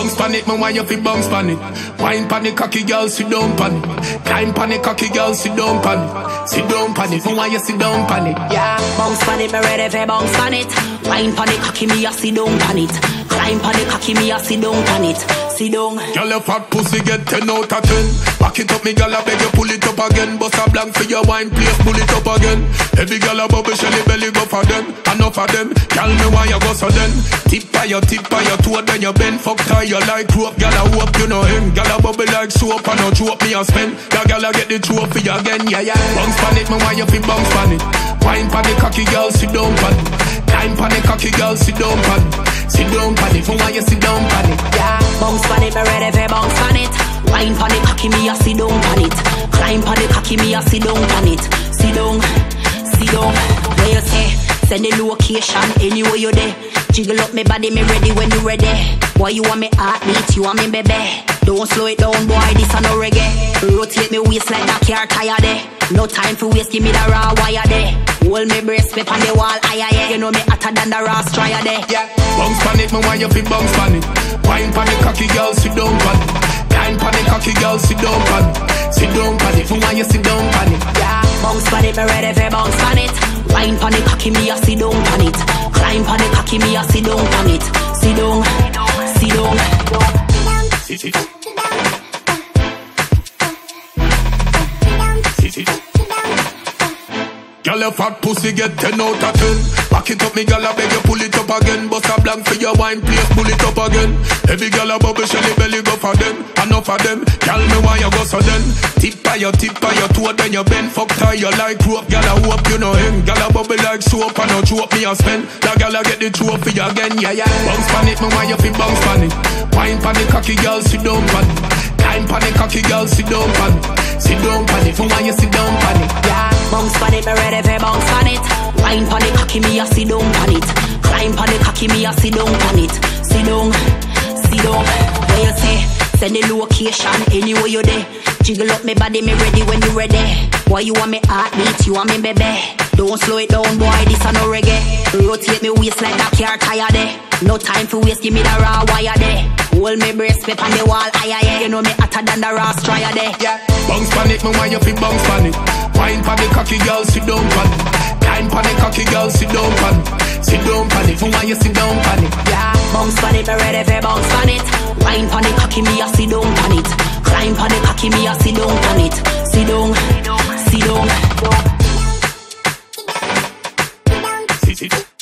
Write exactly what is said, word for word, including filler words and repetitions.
Bounce pan it, me want you fi bounce pan it. Wine pan it, cocky girl, sit down pan it. Climb pan it, cocky girl, sit down pan it. Sit down pan it, me want you sit down pan it. Yeah, bounce pan it, me ready for bounce pan it. Wine pan it, cocky me a sit down pan it. Climb pan it, cocky me a sit down pan it. Sit down. Girl, your fat pussy get ten out of ten. Back it up, me girl, I beg you pull it up again. Bust a blank for your wine, place, pull it up again. Every girl a bubble, shelly belly go for them. Enough of them, girl, me why you go so then. Tip by your tip by your toe, then you bend. Fuck tie you like rope, girl, I hope you know him. Girl, a bubble like soap, and no joke me a spend. That girl, I get the trophy again, yeah, yeah. Bounce pan it, me why you fi bounce pan it. Wine pan it, cocky girl, sit down pan it. Climb pan it, cocky girl, sit down pan it. Sit down pan it, me why you sit down pan it. Yeah, bounce pan it, me ready for bounce pan it. Wine pan it, cocky me a sit down pan it. Climb pan it, cocky me a sit down pan it. Sit down, sit down. Where you say? Send the location anywhere you there. Jiggle up me body, me ready when you ready. Boy, you want me heartbeat, you want me baby. Don't slow it down, boy, this a no reggae. Rotate me waist like that car tire there. No time for waste, give me the raw wire there. Hold me brace, whip on the wall, aye aye. You know me hotter than the raw strider there. Yeah, bounce pan it, me want you fi bounce pan it. Wine pan it, cocky girl, sit down pan it. Climb pan it, cocky girl, sit down pan it. Sit down pan it, me want you sit down pan it. Yeah, bounce pan it, me ready for bounce pan it. Wine pan it, cocky me a sit down pan it. Climb pan it, cocky me a sit down pan it. Sit down, sit down. Sit sit. Sit sit. Girl, your fat pussy get ten out of ten. Back it up, me girl, I beg you pull it up again. Bust a blank for your wine, place, pull it up again. Every girl a bubble, shelly belly go for them. Enough of them, girl, me why you go so then. Tip by your tip by your toe, then you bend. Fuck tie you like rope, girl, I hope you know him. Girl, a bubble like soap, and no joke me a spend. That girl, I get the trophy again, yeah, yeah. Bounce pan it, me why you fi bounce pan it. Wine pan it, cocky girl, sit down pan it. Climb pan it, cocky girl, sit down pan it. Sit down pan it, me why you sit down pan it. Yeah, bounce pan it, me ready for bounce pan it. Wine pan it, cocky me a sit down pan it. Climb pan it, cocky me a sit down pan it. Sit down, sit down. Where you say? Send the location anywhere you there. Jiggle up me body, me ready when you ready. Boy, you want me heartbeat, you want me baby. Don't slow it down, boy, this a no reggae. Rotate me waist like that car tire there. No time for waste, give me the raw wire there. Hold me brace, whip on the wall, aye aye. You know me hotter than the raw strider there. Yeah, bounce pan it, me want you fi bounce pan it. Wine pan it, cocky girl, sit down pan it. Climb pan it, cocky girl, sit down pan it. Sit down pan it, me want you sit down pan it. Yeah, bounce pan it, me ready for bounce pan it. Wine pan it, cocky me a sit down pan it. Climb pan it, cocky me a sit down pan it. Sit down, sit down. Sit sit.